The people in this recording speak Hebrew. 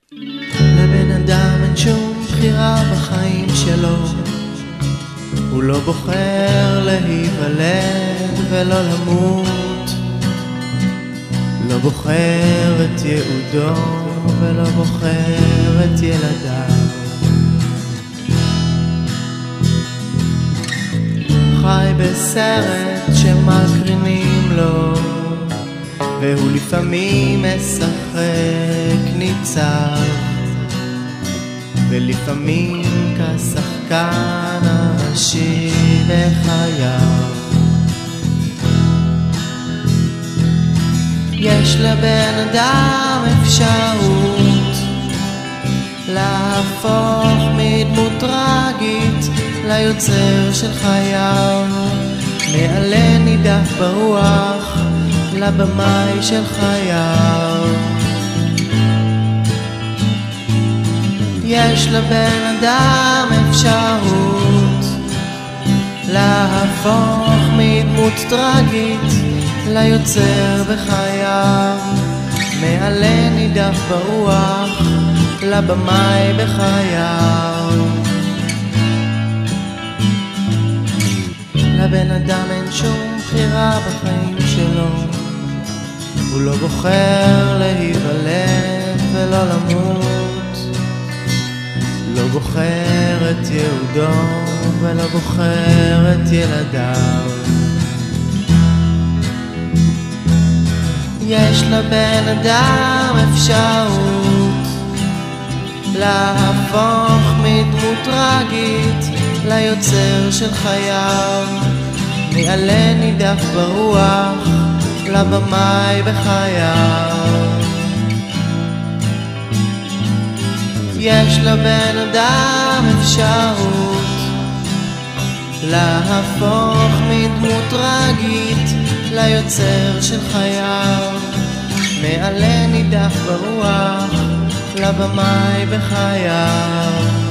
לבן אדם אין שום בחירה בחיים שלו, הוא לא בוחר להיוולד ולא למות, לא בוחר את ייעודו ולא בוחר את ילדיו. חי בסרט שמקרינים לו, והוא לפעמים משחק ניצב, ולפעמים כשחקן הראשי בחייו. יש לבן אדם אפשרות להפוך מדמות טרגית ליוצר של חייו, מעלה נידף ברוח לבמאי של חייו. יש לבן אדם אפשרות להפוך מדמות טרגית ליוצר בחייו, מעלה נידף ברוח לבמאי בחייו. לבן אדם אין שום בחירה בחיים שלו, הוא לא בוחר להיוולד ולא למות, לא בוחר את ייעודו ולא בוחר את ילדיו. יש לבן אדם אפשרות להפוך מדמות טרגית ליוצר של חייו, מעלה נידף ברוח לבמאי בחייו. יש לבן אדם אפשרות להפוך מדמות טרגית ליוצר של חייו, מעלה נידף ברוח לבמאי בחייו.